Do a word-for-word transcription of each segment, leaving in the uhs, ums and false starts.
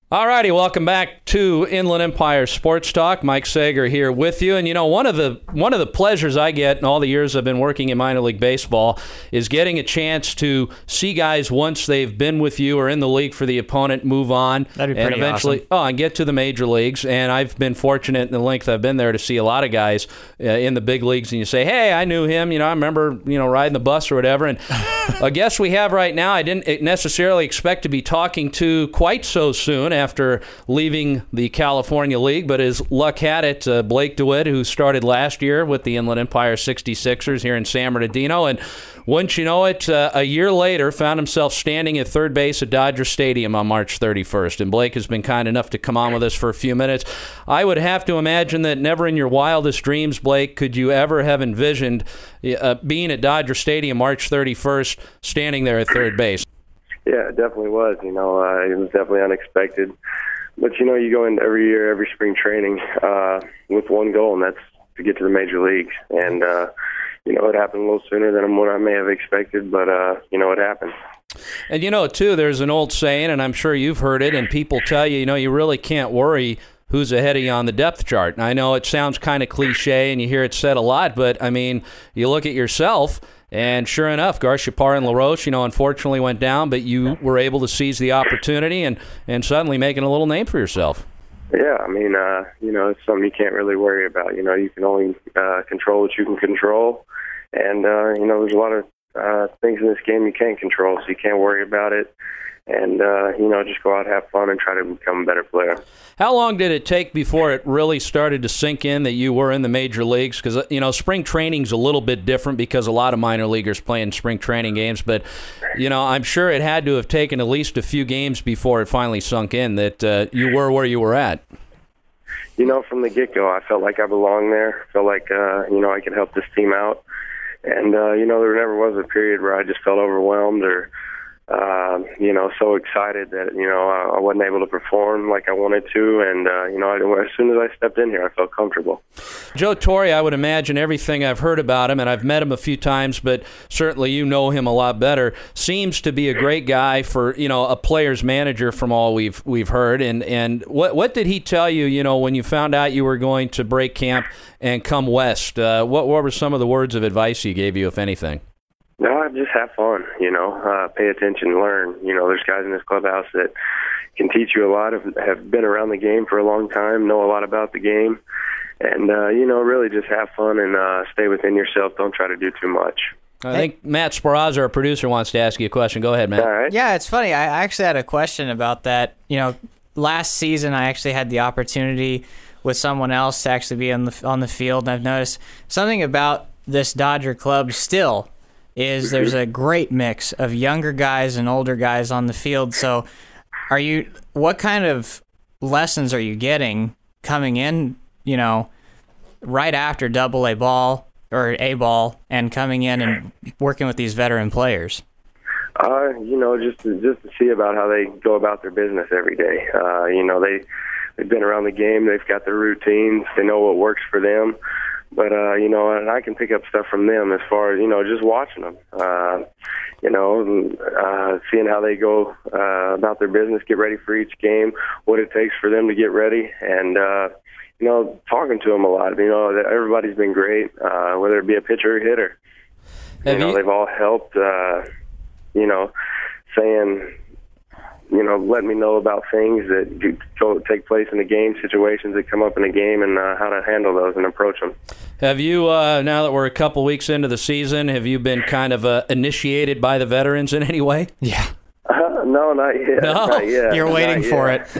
All righty, welcome back to Inland Empire Sports Talk. Mike Sager here with you. And, you know, one of the one of the pleasures I get in all the years I've been working in minor league baseball is getting a chance to see guys once they've been with you or in the league for the opponent move on. That'd be and pretty eventually, awesome. Oh, and get to the major leagues. And I've been fortunate in the length I've been there to see a lot of guys uh, in the big leagues. And you say, hey, I knew him. You know, I remember, you know, riding the bus or whatever. And a guest we have right now, I didn't necessarily expect to be talking to quite so soon after leaving the California League, but as luck had it, uh, Blake DeWitt, who started last year with the Inland Empire sixty-sixers here in San Bernardino, and wouldn't you know it, uh, a year later found himself standing at third base at Dodger Stadium on March thirty-first, and Blake has been kind enough to come on with us for a few minutes. I would have to imagine that never in your wildest dreams, Blake, could you ever have envisioned uh, being at Dodger Stadium March thirty-first, standing there at third base. Yeah, it definitely was. You know, uh, it was definitely unexpected. But, you know, you go in every year, every spring training uh, with one goal, and that's to get to the major leagues. And, uh, you know, it happened a little sooner than what I may have expected, but, uh, you know, it happened. And, you know, too, there's an old saying, and I'm sure you've heard it, and people tell you, you know, you really can't worry who's ahead of you on the depth chart. And I know it sounds kind of cliche, and you hear it said a lot, but, I mean, you look at yourself, and sure enough, Garciaparra and LaRoche, you know, unfortunately went down, but you were able to seize the opportunity and, and suddenly making a little name for yourself. Yeah, I mean, uh, you know, it's something you can't really worry about. You know, you can only uh, control what you can control. And, uh, you know, there's a lot of uh, things in this game you can't control, so you can't worry about it. And, uh, you know, just go out, have fun, and try to become a better player. How long did it take before it really started to sink in that you were in the major leagues? Because, you know, spring training's a little bit different because a lot of minor leaguers play in spring training games. But, you know, I'm sure it had to have taken at least a few games before it finally sunk in that uh, you were where you were at. You know, from the get-go, I felt like I belonged there. I felt like, uh, you know, I could help this team out. And, uh, you know, there never was a period where I just felt overwhelmed or, Uh, you know, so excited that, you know, I wasn't able to perform like I wanted to. And, uh, you know, I, as soon as I stepped in here, I felt comfortable. Joe Torre, I would imagine everything I've heard about him, and I've met him a few times, but certainly you know him a lot better, seems to be a great guy for, you know, a player's manager from all we've we've heard. And, and what what did he tell you, you know, when you found out you were going to break camp and come west? Uh, what, what were some of the words of advice he gave you, if anything? No, just have fun, you know, uh, pay attention, learn. You know, there's guys in this clubhouse that can teach you a lot, of, have been around the game for a long time, know a lot about the game. And, uh, you know, really just have fun and uh, stay within yourself. Don't try to do too much. I think Matt Sparazza, our producer, wants to ask you a question. Go ahead, Matt. All right. Yeah, it's funny. I actually had a question about that. You know, last season I actually had the opportunity with someone else to actually be on the, on the field, and I've noticed something about this Dodger club still is there's a great mix of younger guys and older guys on the field. So are you, what kind of lessons are you getting coming in, you know, right after double A ball or A ball and coming in and working with these veteran players? Uh, you know, just to, just to see about how they go about their business every day. Uh, you know, they, they've been around the game. They've got their routines. They know what works for them. But, uh, you know, and I can pick up stuff from them as far as, you know, just watching them, uh, you know, uh, seeing how they go uh, about their business, get ready for each game, what it takes for them to get ready, and, uh, you know, talking to them a lot. You know, that everybody's been great, uh, whether it be a pitcher or hitter. You Have know, you- they've all helped, uh, you know, saying, you know, let me know about things that do go, take place in the game, situations that come up in a game, and uh, how to handle those and approach them. Have you, uh, now that we're a couple weeks into the season, have you been kind of uh, initiated by the veterans in any way? Yeah. Uh, no, not yet. No? Not yet. You're waiting Not for yet. it.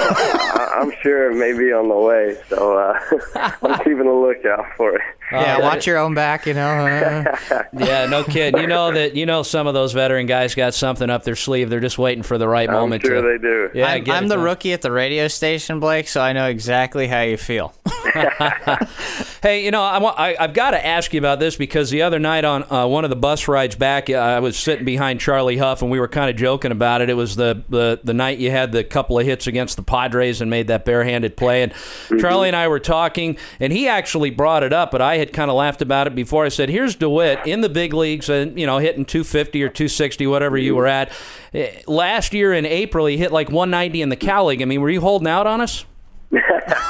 I, I'm sure it may be on the way, so uh, I'm keeping a lookout for it. Yeah, Uh, watch your own back, you know. Uh, Yeah, no kidding. You know that you know some of those veteran guys got something up their sleeve. They're just waiting for the right I'm moment. sure to, they do. Yeah, I'm, get I'm it the done. rookie at the radio station, Blake, so I know exactly how you feel. Hey, you know, I, I, I've got to ask you about this because the other night on uh, one of the bus rides back, I was sitting behind Charlie Huff, and we were kind of joking about it. It was the, the, the night you had the couple of hits against the Padres and made that barehanded play. And mm-hmm. Charlie and I were talking, and he actually brought it up, but I had kind of laughed about it before. I said, here's DeWitt in the big leagues, and you know, hitting two fifty or two sixty, whatever you were at. Last year in April, he hit like one ninety in the Cal League. I mean, were you holding out on us? yeah,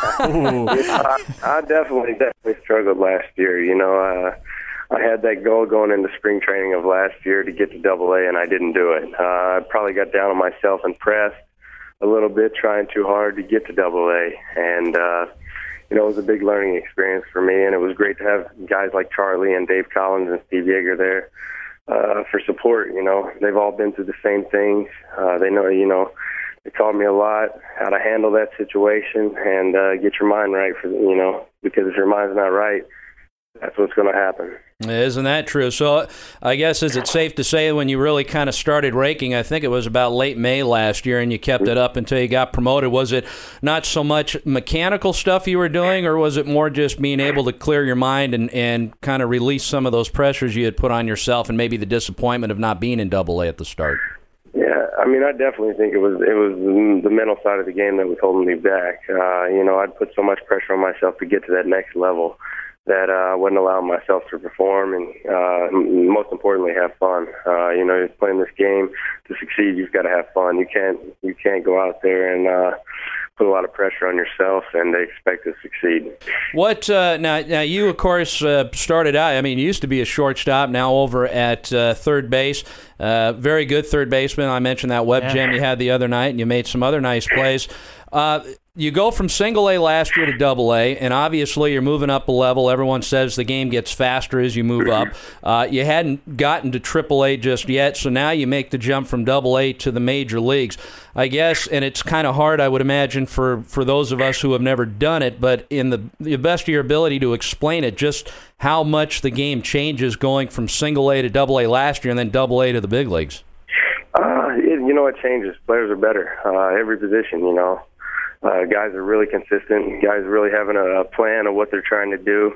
I, I definitely, definitely struggled last year. You know, uh, I had that goal going into spring training of last year to get to Double A, and I didn't do it. Uh, I probably got down on myself and pressed a little bit, trying too hard to get to Double A, and uh, you know, it was a big learning experience for me, and it was great to have guys like Charlie and Dave Collins and Steve Yeager there uh, for support. You know, they've all been through the same things. Uh, they know, you know. It taught me a lot how to handle that situation and uh, get your mind right, for you know, because if your mind's not right, that's what's going to happen. Isn't that true? So I guess is it safe to say when you really kind of started raking, I think it was about late May last year, and you kept it up until you got promoted, was it not so much mechanical stuff you were doing, or was it more just being able to clear your mind and, and kind of release some of those pressures you had put on yourself and maybe the disappointment of not being in Double A at the start? Yeah, I mean, I definitely think it was it was the mental side of the game that was holding me back. Uh, you know, I'd put so much pressure on myself to get to that next level that uh, I wasn't allowing myself to perform and, uh, most importantly, have fun. Uh, you know, playing this game to succeed, you've got to have fun. You can't you can't go out there and uh, put a lot of pressure on yourself and they expect to succeed. What uh, now? Now you, of course, uh, started out. I mean, you used to be a shortstop. Now over at uh, third base. Uh, very good third baseman. I mentioned that web yeah. jam you had the other night, and you made some other nice plays. Uh, you go from single A last year to double A, and obviously you're moving up a level. Everyone says the game gets faster as you move up. Uh, you hadn't gotten to triple A just yet, so now you make the jump from double A to the major leagues. I guess, and it's kind of hard, I would imagine, for, for those of us who have never done it, but in the, the best of your ability to explain it, just how much the game changes going from single A to double A last year and then double A to the big leagues. Uh, it, you know, it changes. Players are better. Uh, every position, you know. Uh, guys are really consistent. Guys really having a, a plan of what they're trying to do,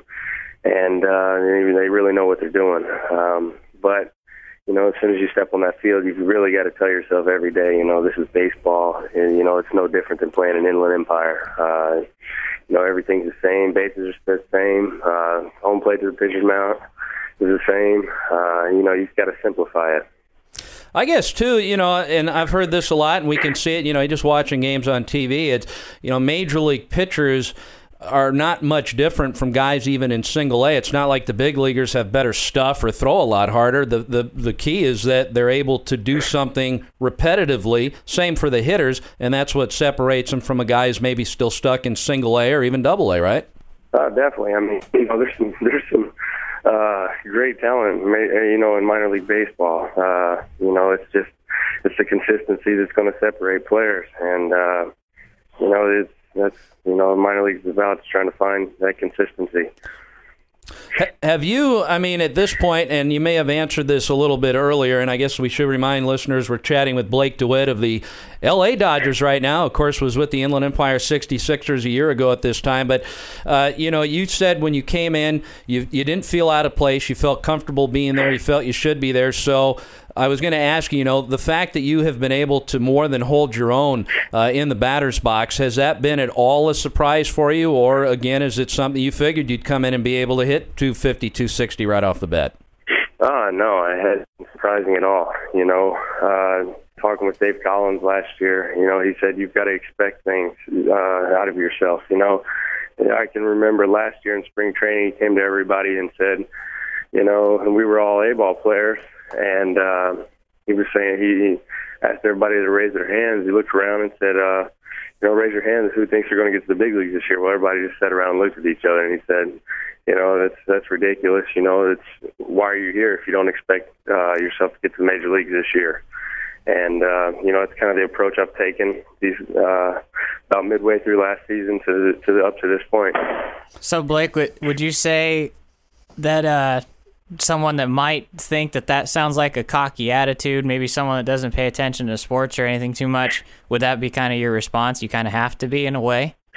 and uh, they really know what they're doing. Um, but, you know, as soon as you step on that field, you've really got to tell yourself every day, you know, this is baseball, and, you know, it's no different than playing an Inland Empire. Uh, you know, everything's the same. Bases are the same. Uh, home plate to the pitcher's mound is the same. Uh, you know, you've got to simplify it. I guess, too, you know, and I've heard this a lot, and we can see it, you know, just watching games on T V. It's, you know, major league pitchers are not much different from guys even in single A. It's not like the big leaguers have better stuff or throw a lot harder. The, the, the key is that they're able to do something repetitively, same for the hitters, and that's what separates them from a guy who's maybe still stuck in single A or even double A, right? Uh, definitely. I mean, you know, there's some, there's some Uh, great talent, you know, in minor league baseball. Uh, you know, it's just it's the consistency that's going to separate players, and uh, you know, it's that's you know, minor leagues is about trying to find that consistency. Have you, I mean, at this point, and you may have answered this a little bit earlier, and I guess we should remind listeners we're chatting with Blake DeWitt of the L A Dodgers right now. Of course, was with the Inland Empire sixty-sixers a year ago at this time. But, uh, you know, you said when you came in, you you didn't feel out of place. You felt comfortable being there. You felt you should be there. So I was going to ask you, you know, the fact that you have been able to more than hold your own uh, in the batter's box, has that been at all a surprise for you? Or, again, is it something you figured you'd come in and be able to hit two fifty, two sixty right off the bat? Uh, no, it hasn't been surprising at all. You know, uh, talking with Dave Collins last year, you know, he said you've got to expect things uh, out of yourself. You know, I can remember last year in spring training, he came to everybody and said, you know, and we were all A-ball players, and uh, he was saying, he asked everybody to raise their hands. He looked around and said, uh, you know, raise your hands, who thinks you're going to get to the big leagues this year? Well, everybody just sat around and looked at each other, and he said, you know, that's that's ridiculous. You know, it's why are you here if you don't expect uh, yourself to get to the major leagues this year? And, uh, you know, it's kind of the approach I've taken these, uh, about midway through last season to, to the, up to this point. So, Blake, would, would you say that uh, someone that might think that that sounds like a cocky attitude, maybe someone that doesn't pay attention to sports or anything too much, would that be kind of your response? You kind of have to be in a way? Uh,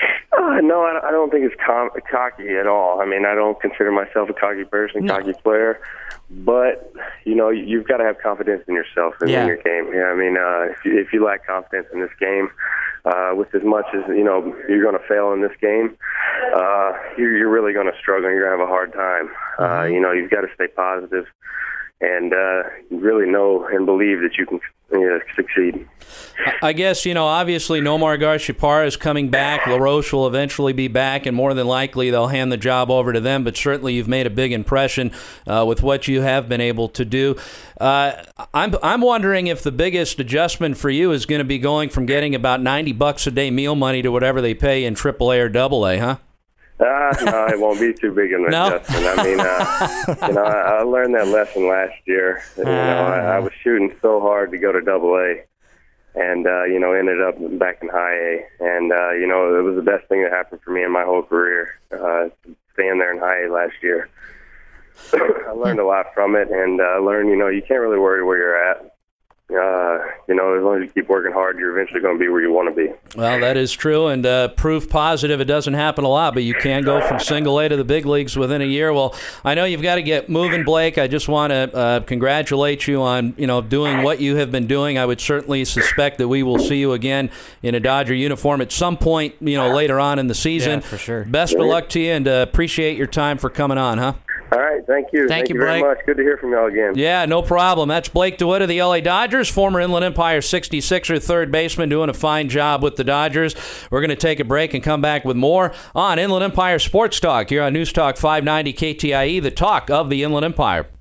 Uh, no, I I don't think it's com- cocky at all. I mean, I don't consider myself a cocky person, No. cocky player. But, you know, you've got to have confidence in yourself and Yeah. in your game. Yeah, I mean, uh, if, you, if you lack confidence in this game, uh, with as much as, you know, you're going to fail in this game, uh, you're, you're really going to struggle and you're going to have a hard time. Uh, you know, you've got to stay positive and uh, really know and believe that you can you know, succeed. I guess, you know, obviously Nomar Garciaparra is coming back. LaRoche will eventually be back, and more than likely they'll hand the job over to them, but certainly you've made a big impression uh, with what you have been able to do. Uh, I'm I'm wondering if the biggest adjustment for you is going to be going from getting about ninety bucks a day meal money to whatever they pay in triple A or double A, huh? Uh, no, it won't be too big an No? adjustment. I mean, uh, you know, I, I learned that lesson last year. You know, I, I was shooting so hard to go to Double A, and uh, you know, ended up back in High A. And uh, you know, it was the best thing that happened for me in my whole career. Uh, staying there in High A last year, I learned a lot from it, and uh, learned, you know, you can't really worry where you're at. Uh, you know, as long as you keep working hard, you're eventually going to be where you want to be. Well, that is true, and uh, proof positive it doesn't happen a lot, but you can go from single A to the big leagues within a year. Well, I know you've got to get moving, Blake. I just want to uh, congratulate you on, you know, doing what you have been doing. I would certainly suspect that we will see you again in a Dodger uniform at some point, you know, later on in the season. Yeah, for sure. Best of luck to you, and uh, appreciate your time for coming on, huh? All right, thank you. Thank you, very Blake. much. Good to hear from y'all again. Yeah, no problem. That's Blake DeWitt of the L A Dodgers, former Inland Empire sixty-sixer third baseman, doing a fine job with the Dodgers. We're going to take a break and come back with more on Inland Empire Sports Talk here on News Talk five ninety K T I E, the talk of the Inland Empire.